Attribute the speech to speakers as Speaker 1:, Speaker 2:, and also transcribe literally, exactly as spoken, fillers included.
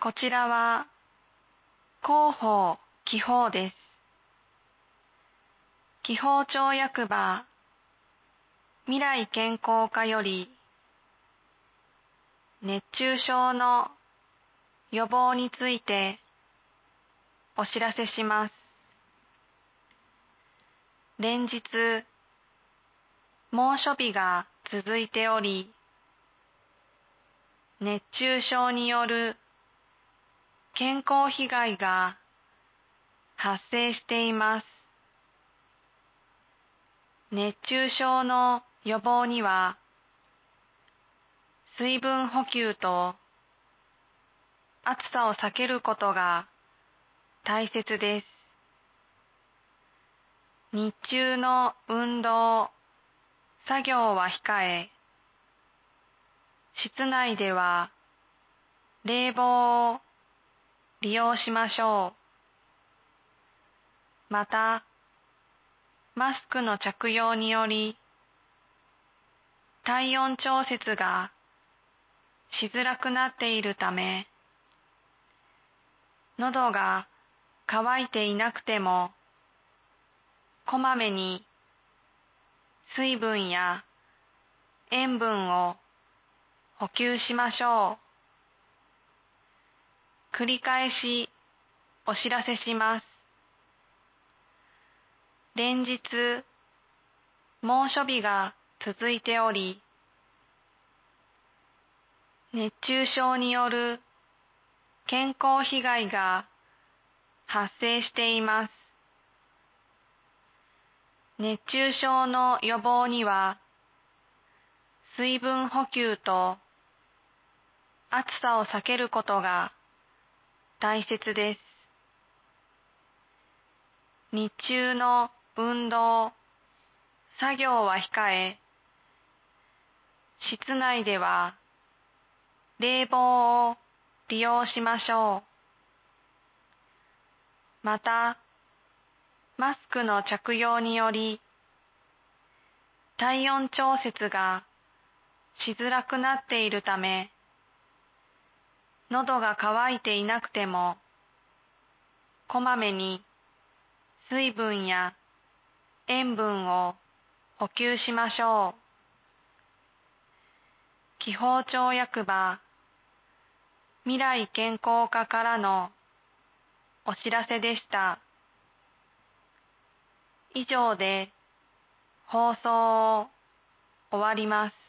Speaker 1: こちらは広報気泡です。気泡町役場未来健康課より熱中症の予防についてお知らせします。連日猛暑日が続いており、熱中症による健康被害が発生しています。熱中症の予防には、水分補給と暑さを避けることが大切です。日中の運動、作業は控え、室内では冷房を利用しましょう。また、マスクの着用により、体温調節がしづらくなっているため、喉が渇いていなくても、こまめに水分や塩分を補給しましょう。繰り返しお知らせします。連日、猛暑日が続いており、熱中症による健康被害が発生しています。熱中症の予防には、水分補給と暑さを避けることが大切です。日中の運動、作業は控え、室内では冷房を利用しましょう。また、マスクの着用により、体温調節がしづらくなっているため、喉が渇いていなくても、こまめに水分や塩分を補給しましょう。気泡町役場未来健康課からのお知らせでした。以上で放送を終わります。